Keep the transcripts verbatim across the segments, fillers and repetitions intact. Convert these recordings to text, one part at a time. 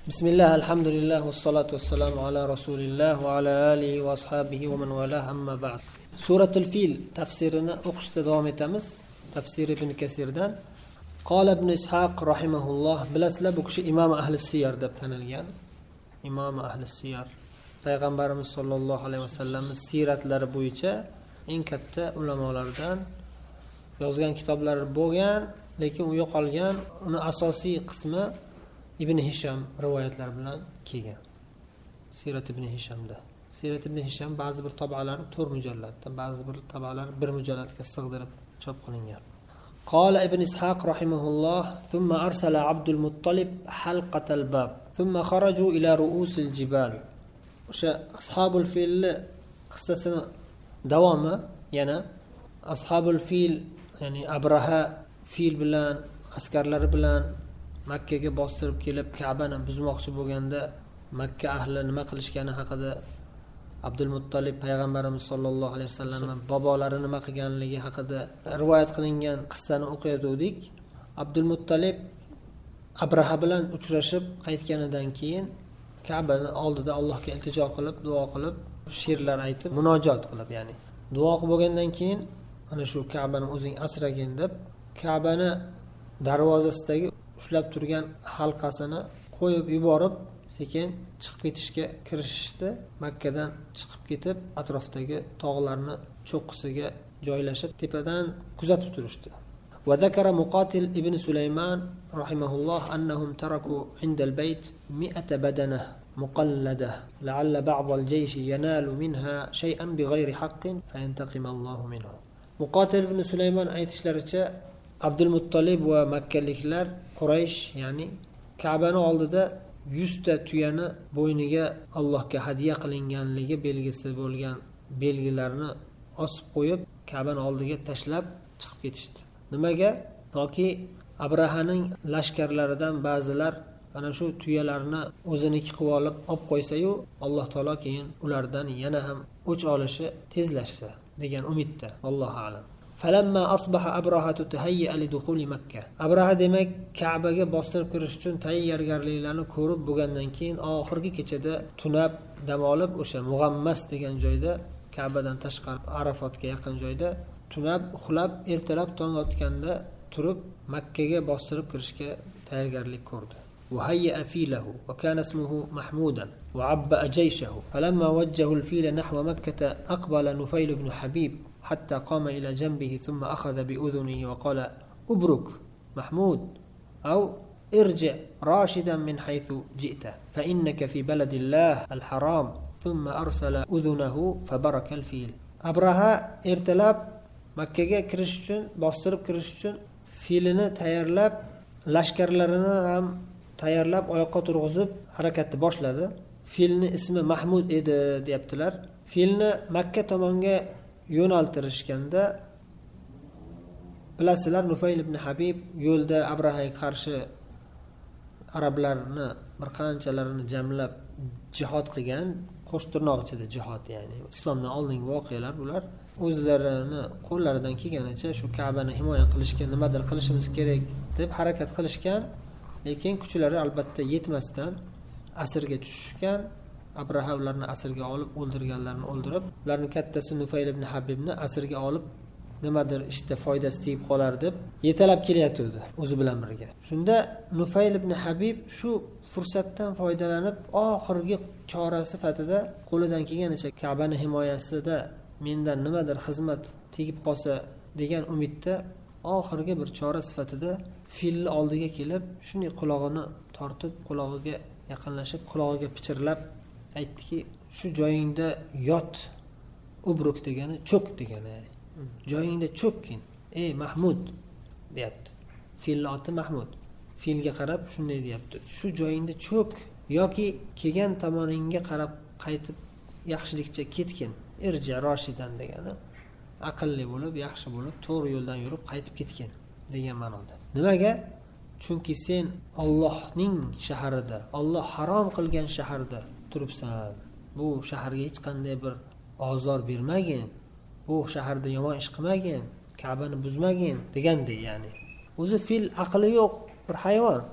Bismillah, alhamdulillah, wassalatu wassalamu ala rasulillah va ala alihi va ashabihi va man wala, amma ba'd. Suratul Fil tafsirini o'qishda davom etamiz. Tafsir ibn Kasirdan. Qala ibn Ishaq rahimahulloh, bilasizlar bu kishi imom ahli siyar deb tanilgan. Imom ahli siyar. Payg'ambarimiz sollallohu alayhi vasallamning siratlari bo'yicha eng katta ulamolardan, yozgan kitoblari bo'lgan, lekin u yo'qolgan. Uni asosiy qismi Ibn Hisham rivoyatlar bilan kelgan. Sirat ibn Hishamda. Sirat ibn Hisham ba'zi bir tabalari to'rt mujalladda, ba'zi bir tabalari bir mujalladga sig'dirib chop qilingan. Qala ibn Ishaq rahimahulloh, thumma arsala Abdul Muttalib halqatal bab, thumma kharaju ila ru'usil jibal. O'sha ashabul fil qissasini davomi yana ashabul fil, ya'ni Abraha fil bilan askarlari bilan Makkaga bostirib kelib Ka'bani buzmoqchi bo'lganda Makka ahli nima qilishgani haqida, Abdul Muttalib payg'ambarimiz sollallohu alayhi vasallamning bobolari nima qilganligi haqida rivoyat qilingan qissani o'qiyotgandik. Abdul Muttalib Abraha bilan uchrashib qaytganidan keyin Ka'bani oldida Allohga iltijo qilib, duo qilib, she'rlar aytib, munojot qilib, ya'ni duo qilib bo'lgandan keyin ana shu Ka'bani o'zing asragin deb Ka'bani darvozasidagi ushlab turgan halqasini qo'yib yuborib, sekin chiqib ketishga kirishishdi. Makkadan chiqib ketib, atrofdagi tog'larni cho'qqisiga joylashib, tepadan kuzatib turishdi. Va zakara Muqatil ibn Sulayman rahimahulloh annahum taraku inda al-bayt mi'ata badanah muqalladah la'alla ba'd al-jaysh yanalu minha shay'an bighayri haqqin fayantaqim Allohu minhu. Muqatil ibn Sulayman aytishlaricha, Abdul Muttalib va makkaliklar Quraysh, ya'ni Ka'bani oldida yuz ta tuyani bo'yniga Allohga hadiya qilinganligi belgisi bo'lgan belgilarni osib qo'yib, Ka'bani oldiga tashlab chiqib ketishdi. Nimaga? Toki Abrahaning lashkarlaridan ba'zilar ana shu tuyalarni o'ziniki qilib olib olib qo'ysa-yu, Alloh taolo keyin ulardan yana ham o'ch olishi tezlashsa degan umidda. Allohu a'lam. Falamma asbaha Abraha tahayya li dukhuli Makka. Abraha demak Ka'baga bostirib kirish uchun tayyorgarliklarni ko'rib bo'lgandan keyin oxirgi kechada tunab dam olib, o'sha Mug'ammas degan joyda, Ka'badan tashqari Arafotga yaqin joyda tunab, uxlab, ertalab tong otganda turib Makkaga bostirib kirishga tayyorgarlik ko'rdi. وهيأ فيله وكان اسمه محمودا وعبأ جيشه فلما وجهوا الفيل نحو مكة أقبل نفيل بن حبيب حتى قام إلى جنبه ثم أخذ بأذنه وقال أبرك محمود أو ارجع راشدا من حيث جئت فإنك في بلد الله الحرام ثم أرسل أذنه فبرك الفيل. أبرها ارتلاب مكة كريشتون باسترب كريشتون فيلنا تayyorlab lashkarlarini ham tayyorlab oyoqqa turg'izib harakatni boshladi. Filni ismi Mahmud edi deyaptilar. Filni Makka tomonga yo'naltirishganda bilasizlar, Nufayl ibn Habib yo'lda Abrahaga qarshi arablarni bir qanchalarini jamlab jihad qilgan, qo'shtirnoq ichida jihad, ya'ni islomdan oldingi voqealar bular. O'zlarini qo'llaridan kelganicha shu Ka'bani himoya qilishga nimadir qilishimiz kerak deb harakat qilishgan, lekin kuchlari albatta yetmasdan asirga tushishgan. Abraha ularni asirga olib, o'ldirganlarni o'ldirib, ularning kattasi Nufayl ibn Habibni asirga olib, nimadir ishda foydasi tegib qolar deb yetalab kelyotdi o'zi bilan birga. Shunda Nufayl ibn Habib shu fursatdan foydalanib, oxirgi chora sifatida qo'lidan kelganicha Ka'bani himoyasida mendan nimadir xizmat tegib qolsa degan umidda oxirgi bir chora sifatida filni oldiga kelib, shunday qulog'ini tortib, qulog'iga yaqinlashib, qulog'iga pichirlab aytdiki, shu joyingda yot. Ubruk degani cho'k degani, ya'ni joyingda cho'kkin, ey Mahmud deyapti. Filni oti Mahmud. Filga qarab shunday deyapti, shu joyingda cho'k yoki kelgan tomoningga qarab qaytib yaxshilikcha ketgin. Irji roshidan degani aqlli bo'lib, yaxshi bo'lib, to'g'ri yo'ldan yurib qaytib ketgin degan ma'noda. Nimaga? Chunki sen Allohning shaharida, Alloh harom qilgan shaharda turibsan. Bu shaharga hech qanday bir ozor bermagin, bu shaharda yomon ish qilmagin, Ka'bani buzmagin degandek, ya'ni. O'zi fil aqli yo'q bir hayvon.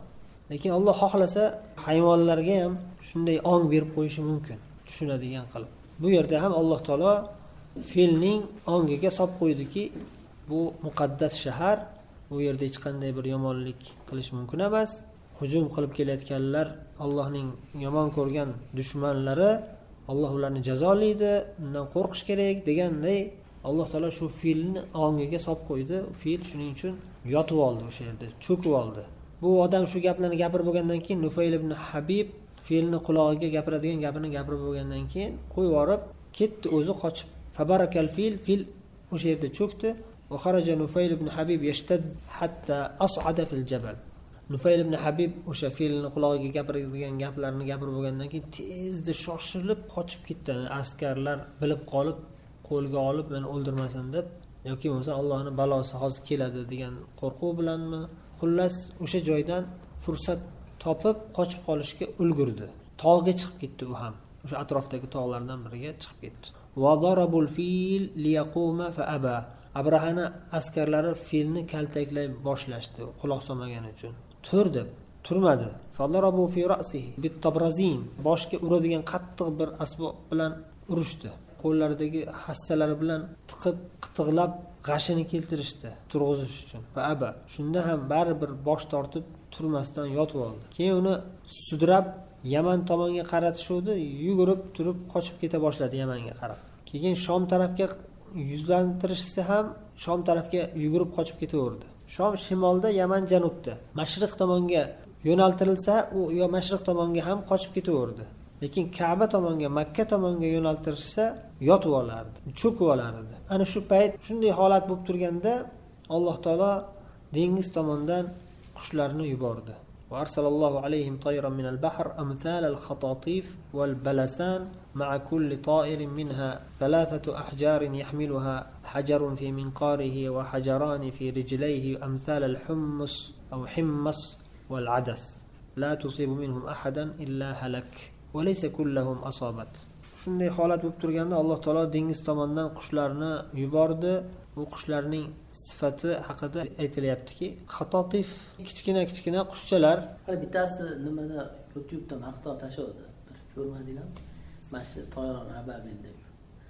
lekin Alloh xohlasa hayvonlarga ham shunday ong berib qo'yishi mumkin, tushunadigan qilib. Bu yerda ham Alloh taolo filning ongiga solib qo'ydiki, bu muqaddas shahar, bu yerda hech qanday bir yomonlik qilish mumkin emas. Hujum qilib kelayotganlar, Allohning yomon ko'rgan dushmanlari, Alloh ularni jazolaydi, undan qo'rqish kerak deganday Alloh taolo shu filni ongiga solib qo'ydi. Fil shuning uchun yotib oldi o'sha yerda, cho'kib oldi. Bu odam shu gaplarni gapirib bo'lgandan keyin Nufayl ibn Habib filni qulog'iga gapiradigan gapini gapirib bo'lgandan keyin qo'yib yorib ketdi, o'zi qochib. Fabarakal fil, fil o'sha yerda cho'kdi. Va kharaja Nufayl ibn Habib yashtad hatta as'ada fil jabal. Nufayl ibn Habib o'sha filni qulog'iga gapiradigan gaplarni gapirib bo'lgandan keyin tezda shoshilib qochib ketdi. Askarlar bilib qolib, qo'lga olib meni o'ldirmasin deb yoki bo'lmasa Allohning balosi hozir keladi degan qo'rquv bilanmi, xullas o'sha joydan fursat topib qochib qolishga ulgurdi. Tog'ga chiqib ketdi u ham. O'sha atrofdagi tog'lardan biriga chiqib ketdi. Va darabul fil liyaquma fa aba. Abrahani askarlari filni kaltaklay boshlashdi, quloq solmagani uchun. Tur deb turmadi. Fadarabu fi ra'sihi bit-tabrazin. Boshga uradigan qattiq bir asbob bilan urishdi. Qo'llaridagi hassalari bilan tiqib, qitiqlab g'ashini keltirishdi turg'izish uchun. Va aba. Shunda ham baribir bosh tortib turmasdan yotib oldi. Keyin uni sudrab Yaman tomonga qaratishuvdi, yugurib turib qochib keta boshladi Yamanga qarab. Keyin Shom tarafga yuzlantirishsa ham Shom tarafga yugurib qochib ketaverdi. Shom shimolda, Yaman janubda. Mashriq tomonga yo'naltirilsa, u yo mashriq tomonga ham qochib ketaverdi. Lekin Ka'ba tomonga, Makka tomonga yo'naltirishsa, yotib olardi, cho'kib olardi. Ana shu payt shunday holat bo'lib turganda Alloh taolo dengiz tomondan qushlarni yubordi. Va arsalallohu alayhim tayran min al-bahr amthal al-khatatif wal-balasan ma'a kulli ta'irin minha thalathatu ahjarin yahmiluha hajarun fi minqarihi wa hajaran fi rijlayhi amthal al-hummus aw himmas wal-adas la tusibu minhum ahadan illa halak wa laysa kulluhum asabat. Shunday holat bo'lib turganda Alloh taolo dengiz tomonidan qushlarni yubordi. Bu qushlarning sifati haqida aytilyaptiki, xatotif kichkina-kichkina qushchalar. Hali bittasi nimada YouTube'da maqtov tashodi. Bir ko'rmadinglarmi? Mana shu Toyron Ababil deb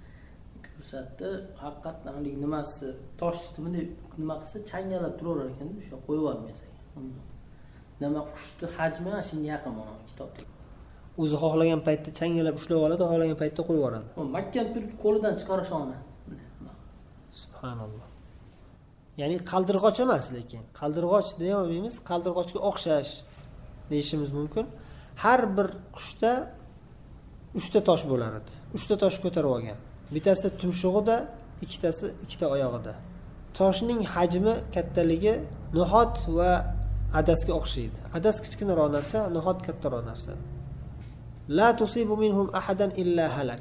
ko'rsatdi. Haqiqatan uning nimasi tosh bunday nima qilsa changalab turaverar ekan, o'sha qo'yib olmasak. Nima qushni hajmi shunga yaqin mana kitobda. O'zi xohlagan paytda changalab ushlab oladi, xohlagan paytda qo'yib yuboradi. Makka turib qo'lidan chiqarish ona. Subhanalloh. Ya'ni qaldirg'och emas, lekin qaldirg'och deya olmaymiz, qaldirg'ochga o'xshash deyishimiz mumkin. Har bir qushda uchta tosh bo'lar edi. uchta tosh ko'tarib olgan. Bittasi tumshug'ida, ikkitasi ikkita oyog'ida. Toshning hajmi, kattaligi no'xat va adasga o'xshaydi. Adas kichkinaroq narsa, no'xat kattaroq narsa. La tusibu minhum ahadan illa halak.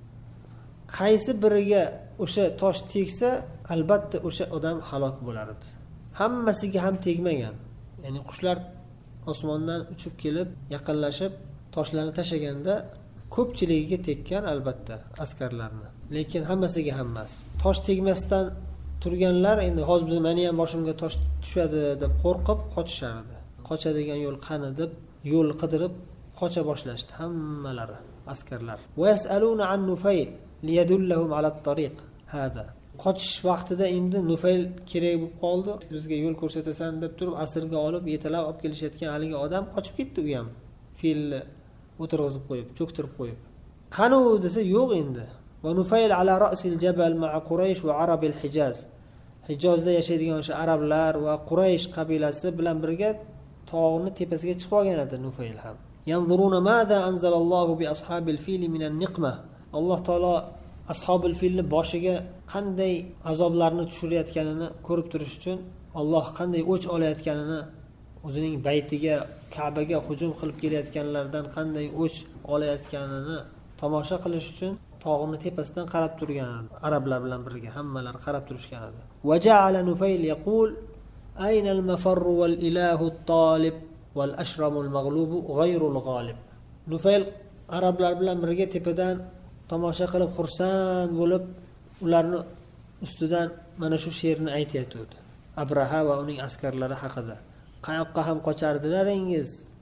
Qaysi biriga o'sha tosh tegsa, albatta o'sha odam halok bo'lar edi. Hammasiga ham tegmagan. Ya'ni qushlar osmondan uchib kelib, yaqinlashib, toshlarni tashaganda ko'pchiligiga tekkan albatta askarlarni. Lekin hammasiga ham emas. Tosh tegmasdan turganlar endi hozir biz meni ham boshimga tosh tushadi deb qo'rqib qochishardi. Qochadigan yo'l qani deb yo'l qidirib qocha boshlashdi hammalari askarlar. Va yasaluna an Nufayl liyadullahum ala at-tariq hada. Qochish vaqtida endi Nufayl kerak bo'lib qoldi. Bizga yo'l ko'rsatasan deb turib asirga olib, yetalab olib kelishayotgan haligi odam qochib ketdi u ham. Filni o'tirg'izib qo'yib, cho'ktirib qo'yib. Qani u desa yo'q endi. Va Nufayl ala ra'sil jabal ma'a Quraysh va Arab al-Hijaz. Hijozda yashaydigan o'sha arablar va Quraysh qabilasi bilan birga tog'ni tepasiga chiqib olgan edi Nufayl ham. Yanzuruna mada anzalallohu bi ashabil fil min an-niqma. Alloh taolo ashabil filni boshiga qanday azoblarni tushirayotganini ko'rib turish uchun, Alloh qanday o'ch olayotganini, o'zining baytiga, Ka'baga hujum qilib kelayotganlardan qanday o'ch olayotganini tomosha qilish uchun tog'ni tepasidan qarab turgan arablar bilan birga hammalar qarab turishgan edi. Va ja'ala Nufayl yaqul ayna al-mafar wal ilahu at-talib wal ashramu al-maghlub ghayru al-ghalib. Nufayl arablar bilan birga tepadan tomosha qilib xursand bo'lib ularni ustidan mana shu she'rni aytayotdi. Abraha va uning askarlari haqida. Qayoqqa ham qochardingiz?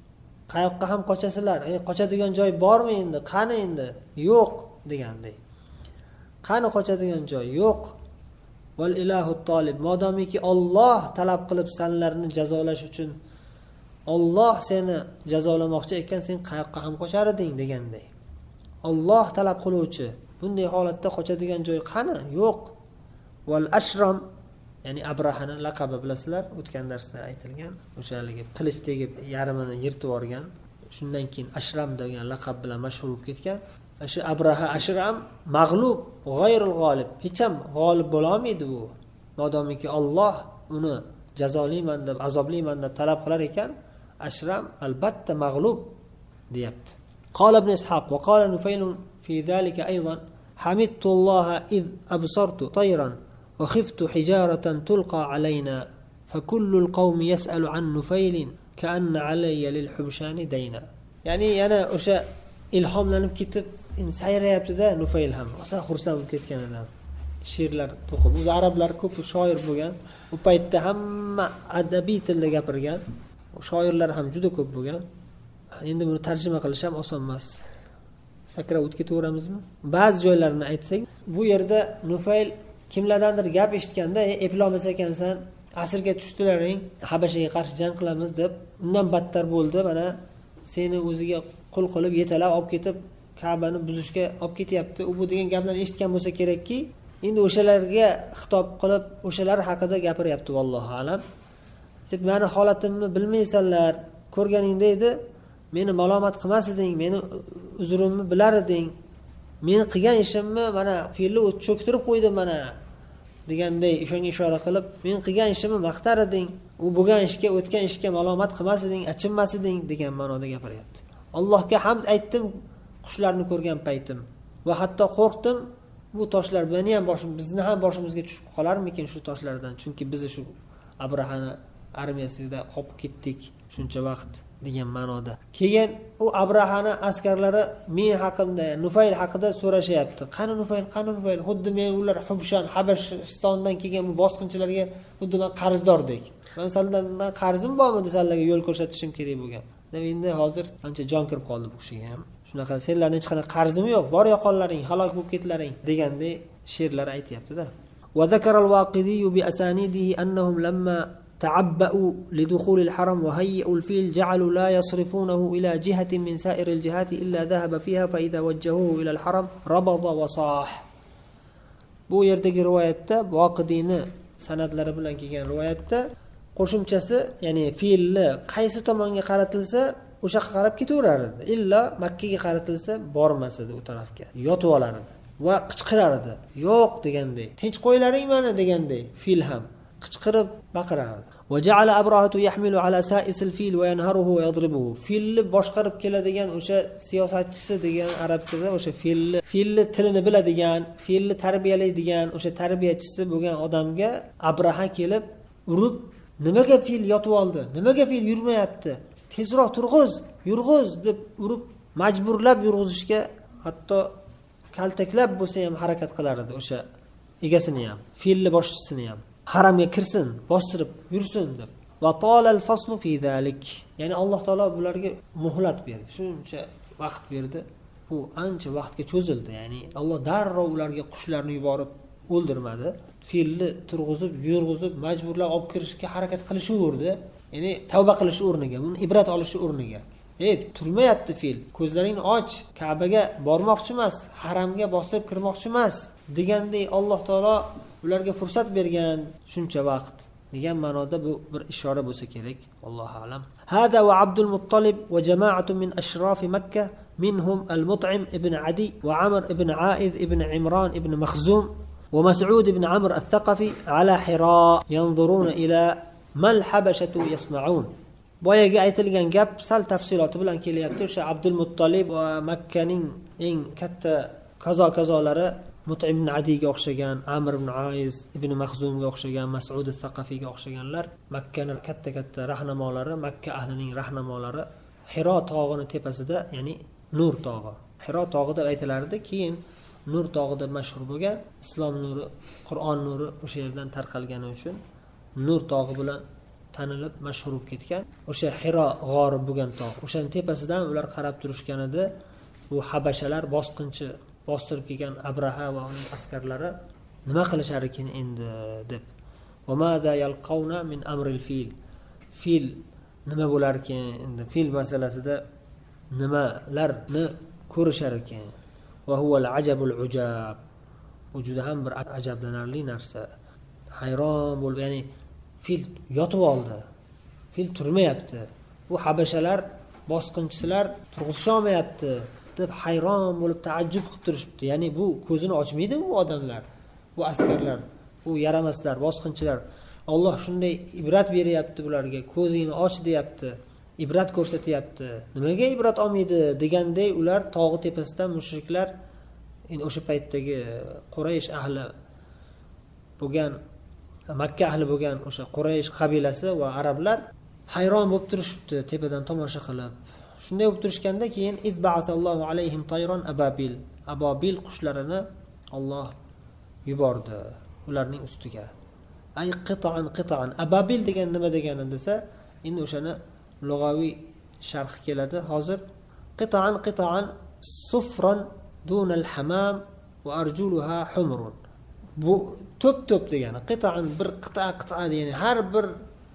qayoqqa ham qochasizlar, e qochadigan joy bormi endi, qani endi, yo'q degandek. Qani qochadigan joy yo'q. Val ilahu tolib, modomiki Alloh talab qilib senlarni jazolash uchun Alloh seni jazolamoqchi ekan, sen qayoqqa ham qochar eding degandek. Alloh talab qiluvchi, bunday holatda qochadigan joy qani? Yo'q. Val ashram, ya'ni Abrahani laqabi bilasizlar, o'tgan darsda aytilgan, o'shaligi qilich tegib yarmini yirtib olgan, shundan keyin Ashram degan laqab bilan mashhur bo'lib ketgan. Shu Abraha Ashram mag'lub, g'oyrul g'olib, hech ham g'olib bo'la olmaydi bu. Modomiki Alloh uni jazolayman deb, azoblayman deb talab qilar ekan, Ashram albatta mag'lub deyapti. Qala ibn Ishaq va qala Nufayl fi zalika aydan hamidtu Alloh iz absartu tayran wa khiftu hijaratan tulqa alayna fa kullu al-qawmi yas'alu an Nufayl ka'anna alayya lil hubshani dayna. Ya'ni yana o'sha ilhomlanib ketib sayrayapti-da Nufayl ham. O'sa xursand bo'lib ketganidan she'rlar to'qib. O'zi arablar ko'p shoir bo'lgan. U paytda hamma adabiy tilda gapirgan. Shoirlar ham juda ko'p bo'lgan. Endi buni tarjima qilish ham oson emas. Sakrab o'tib ketaveramizmi? Ba'zi joylarini aytsak, bu yerda Nufayl kimlardandir gap eshitganda, eplolmas ekansan, asrga tushdilaring, Habashaga qarshi jang qilamiz deb, undan battar bo'ldi. Mana seni o'ziga qul qilib yetalab olib ketib Ka'bani buzishga olib ketyapti. U bu degan gaplarni eshitgan bo'lsa kerakki, endi o'shalarga xitob qilib, o'shalar haqida gapiryapti vallohu alam. Deb meni holatimni bilmaysanlar, ko'rganingda edi, meni malomat qilmas eding, meni uzrimni bilar eding. Meni qilgan ishimni mana fe'lni cho'ktirib qo'ydim mana deganday ishonga ishora qilib, men qilgan ishimni maqtar eding, u bo'lgan ishga, o'tgan ishga malomat qilmas eding, achinmas eding degan ma'noda gapiryapti. Allohga hamd aytdim qushlarni ko'rgan paytim va hatto qo'rqdim, bu toshlar meni ham boshim, bizni ham boshimizga tushib qolarmikin shu toshlardan, chunki biz shu Abrahani armiyasida qolib ketdik shuncha vaqt degan ma'noda. Keyin u Abrahani askarlari men haqimda, Nufayl haqida so'rashyapti. Qani Nufayl, qani Nufayl? Xuddi men ular Hubshan, Habashistondan kelgan bu bosqinchilarga xuddi men qarzdordek. Men sendan qarzim bormi, desanlarga yo'l ko'rsatishim kerak bo'lgan. Deb endi hozir ancha jon kirib qoldi bu kishiga ham. Shunaqa senlarning hech qanaqa qarzim yo'q, bor yo'qonlaring, halok bo'lib ketlaring degandek she'rlar aytayapti-da. Wa zakara al-Waqidi bi asanidihi annahum lamma تعبأوا لدخول الحرم وهيئوا الفيل جعلوا لا يصرفونه إلى جهة من سائر الجهات إلا ذهب فيها فإذا وجهوه إلى الحرم ربض وصاح. Bu yerdagi rivoyatda Voqidiyni sanadlari bilan kelgan rivoyatda qo'shimchasi, ya'ni fe'lni qaysi tomonga qaratilsa o'sha yoqqa qarab ketaverar edi. Illa Makka ga qaratilsa bormas edi u tarafga. Yotib olar edi va qichqirar edi. Yo'q degandek, tinch qo'ylaring mana degandek fe'l ham qichqirib baqirardi. Va ja'ala abrahatu yahmilu ala sa'isil fil va yanharuhu va yadribuhu. Filni boshqarib keladigan o'sha siyosatchisi degan arabchada o'sha filni, filni tilini biladigan, filni tarbiyalaydigan o'sha tarbiyachisi bo'lgan odamga Abraha kelib urib, nimaga fil yotib oldi? Nimaga fil yurmayapti? Tezroq turg'iz, yurg'iz deb urib, majburlab yurg'izishga, hatto kaltaklab bo'lsa ham harakat qilar edi o'sha egasini ham, filni boshchisini ham. Haramga kirsin, bostirib yursin deb. Va talal faslu fi zalik. Ya'ni Alloh taolo bularga muhlat berdi. Shuncha vaqt berdi. Bu ancha vaqtga cho'zildi. Ya'ni Alloh darrov ularga qushlarni yuborib o'ldirmadi. Filni turg'izib, yurg'izib, majburlab olib kirishga harakat qilishaverdi. Ya'ni tavba qilish o'rniga, buni ibrat olish o'rniga. Ey, turmayapti fil. Ko'zlaringni och, Ka'baga bormoqchi emas, haramga bostirib kirmoqchi emas degandek Alloh taolo ularga fursat bergan shuncha vaqt degan ma'noda bu bir ishora bo'lsa kerak. Allohu alam. Hada va Abdul Muttalib va jama'atun min ashraf Makkah minhum al-Mut'im ibn Adi va Amr ibn A'id ibn Imran ibn Makhzum va Mas'ud ibn Amr al-Thaqafi ala Hira yanzuruna ila mal habashatu yasna'un. Boyaga aytilgan gap sal tafsiloti bilan kelyapti. O'sha Abdul Muttalib va Makkaning eng katta kazo-kazolari Mut'im ibn Adiga o'xshagan, Amr ibn Aiz ibn Makhzumga o'xshagan, Mas'ud al-Thaqafiga o'xshaganlar Makkaning katta-katta rahnamolari, Makka ahlining rahnamolari Hiro tog'ining tepasida, ya'ni Nur tog'i. Hiro tog'i deb aytilardi, keyin Nur tog'i deb mashhur bo'lgan. Islom nuri, Qur'on nuri o'sha yerdan tarqalgani uchun Nur tog'i bilan tanilib mashhur bo'lib ketgan. O'sha Hiro g'ori bo'lgan tog'. O'shaning tepasidan ular qarab turishgan edi. Bu habashalar bosqinchi bostirib kelgan Abraha va uning askarlari nima qilishar ekan endi deb. Va ma'da yalqawna min amril fil. Fil nima bo'lar ekan endi fil masalasida nimalarni ko'rishar ekan. Va huwa al-ajabul ujab. Bu juda ham bir ajablanarli narsa. Hayron bo'lib, ya'ni fil yotib oldi. Fil turmayapti. Bu habashalar, bosqinchilar turg'izisha olmayapti deb hayron bo'lib taajjub qilib turishibdi. Ya'ni bu ko'zini ochmaydi bu odamlar, bu askarlar, bu yaramaslar, bosqinchilar. Alloh shunday ibrat beryapti bularga, ko'zingni och deyapti, ibrat ko'rsatyapti. Nimaga ibrat olmaydi deganday ular tog'i tepasidan mushriklar, endi o'sha paytdagi Quraysh ahli bo'lgan, Makka ahli bo'lgan o'sha Quraysh qabilasi va arablar hayron bo'lib turishibdi tepadan tomosha qilib. Shunday bo'lib turishganda keyin izba'asallohu alayhim tayron ababil. Ababil qushlarini Alloh yubordi ularning ustiga. Ay qita'an qita'an. Ababil degan nima degani desa, endi o'shani lug'aviy sharh keladi hozir. Qita'an qita'an sufran duna al-hamam va arjuluha humrun. Bu to'p-to'p degani. Qita'an bir qita qita degani har bir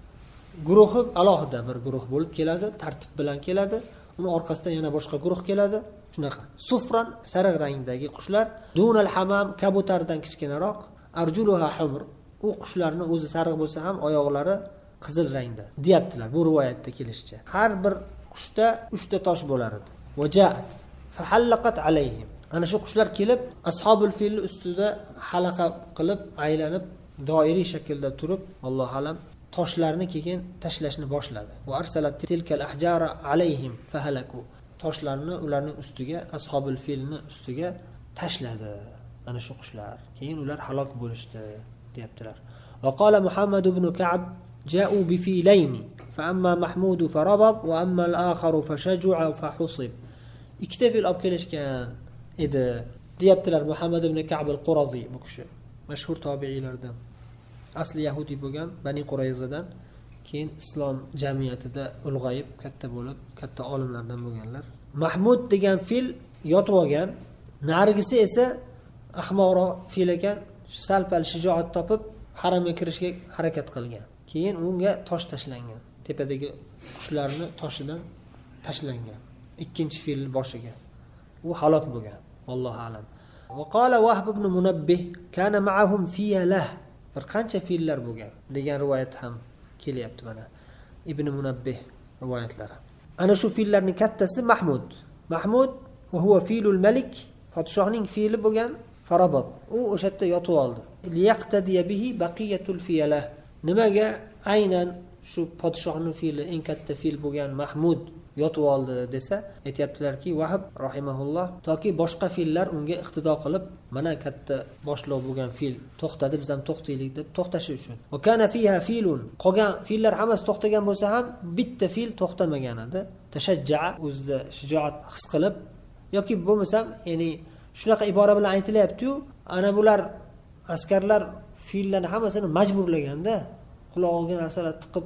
guruhi alohida bir guruh bo'lib keladi, tartib bilan keladi. Uni orqasidan yana boshqa guruh keladi. Shunaqa. Sufran sariq rangdagi qushlar, dunal hamam kabutardan kichkinaroq, arjuluha humr. U qushlarni o'zi sariq bo'lsa ham oyoqlari qizil rangda deyaptilar bu rivoyatda kelishicha. Har bir qushda uchta tosh bo'lar edi. Wajaat fahallaqat alayhim. Ana shu qushlar kelib ashabul fil ustida halaqa qilib, aylanib, doiriy shaklda turib, Alloh alam toshlarni keyin tashlashni boshladi. Va arsalat tilkal ahjara alayhim fahalaku. Toshlarni ularning ustiga, ashabul filni ustiga tashladi. Ana shu qushlar. Keyin ular halok bo'lishdi, deyaptilar. Va qala Muhammad ibn Ka'b ja'u bi filayn fa amma Mahmud farabad va amma al-akhar fashaj'a fahusib. Ikkita fil olib kelishgan edi, deyaptilar Muhammad ibn Ka'b al-Qurazi bu kishi. Mashhur tobiiylardan. Asli yahudi bo'lgan Bani Qurayzadan, keyin islom jamiyatida ulg'ayib katta bo'lib, katta olimlardan bo'lganlar. Mahmud degan fil yotib olgan, narigisi esa ahmoqroq fil ekan, sal-pal shijoat topib haramga kirishga harakat qilgan. Keyin unga tosh tashlangan. Tepadagi qushlarni toshidan tashlangan. Ikkinchi fil boshiga. U halok bo'lgan. Allohu alam. Va qala Wahb ibn Munabbih kana ma'ahum fiyalah. Bir qancha fillar bo'lgan degan rivoyat ham kelyapti mana. Ibn Munabbih rivoyatlari. Ana shu fillarning kattasi Mahmud. Mahmud va huwa filul malik, podshohning fili bo'lgan Farabot. U o'sha yerda yotib oldi. Liyaqtadiya bihi baqiyatul fiyalah. Nimaga aynan shu podshohning fili, eng katta fil bo'lgan Mahmud yotib oldi desa, aytayaptilarki, Vahb rahimahulloh, toki boshqa fillar unga iqtido qilib, mana katta boshliq bo'lgan fil to'xtadi, biz ham to'xtaylik deb to'xtashi uchun. Va kana fiha filun. Qolgan fillar hammasi to'xtagan bo'lsa ham, bitta fil to'xtamagan edi. Tashajja'a, o'zida shijoat his qilib, yoki bo'lmasa, ya'ni shunaqa ibora bilan aytilyapti-yu, ana bular askarlar fillarni hammasini majburlaganda, qulog'iga narsalar tiqib,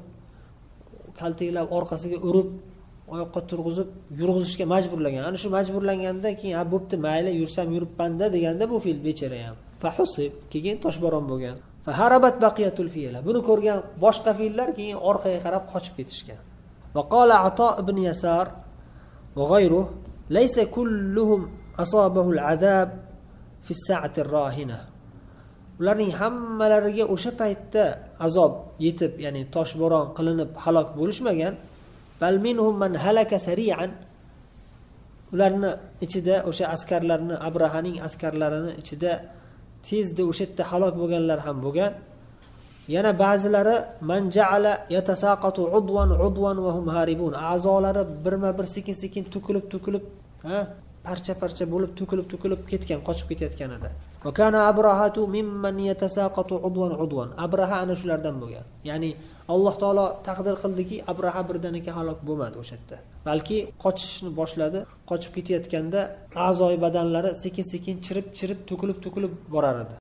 kaltaklab orqasiga urib, oyoqqa turg'izib, yurg'izishga majburlagan. Ana shu majburlanganda keyin, "Ha, bo'pti, mayli, yursam yuribman-da" deganda bu fil bechara ham fahusib, keyin toshbo'ron bo'lgan. Fa harabat baqiyatul fiyala. Buni ko'rgan boshqa fillar keyin orqaga qarab qochib ketishgan. Va qala Ato ibn Yasar va g'ayruh laysa kulluhum asabahu al-azab fi as-sa'ati ar-rahina. Ularning hammalariga o'sha paytda azob yetib, ya'ni toshbo'ron qilinib halok bo'lishmagan. Bal minhum man halaka sari'an. Ularni ichida o'sha askarlarni, Abrahaning askarlarini ichida tezda o'sha yerda halok bo'lganlar ham bo'lgan. Yana ba'zilari man ja'ala yatasaqatu udwan udwan wa hum haribun. A'zolari birma-bir sekin-sekin to'kilib-to'kilib, ha, parcha-parcha bo'lib to'kilib-to'kilib ketgan, qochib ketayotgan edi. Va kana abrahatu mimman yatasaqatu udwan udwan. Abraha ana shulardan bo'lgan. Ya'ni Alloh taolo taqdir qildiki, Abraha birdaniga halok bo'lmadi o'sha yerda. Balki qochishni boshladi. Qochib ketayotganda a'zoy badanlari sekin-sekin chirib-chirib, to'kilib-to'kilib borar edi.